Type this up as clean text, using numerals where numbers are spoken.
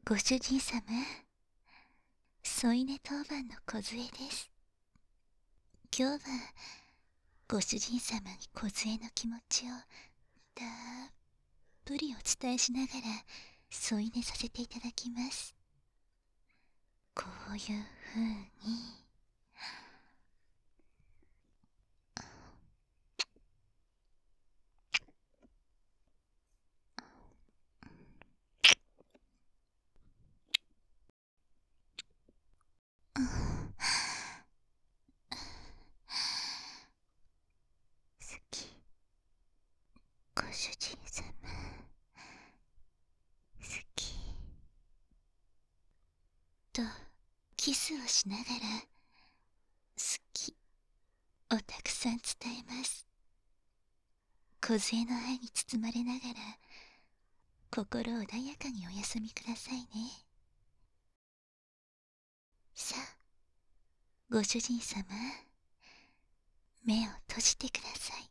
ご主人様、添い寝当番の梢です。今日はご主人様に梢の気持ちをたっぷりお伝えしながら添い寝させていただきます。こういう風に好き、ご主人様好きとキスをしながら好きをたくさん伝えます。梢の愛に包まれながら心穏やかにお休みくださいね。さあ、ご主人様、目を閉じてください。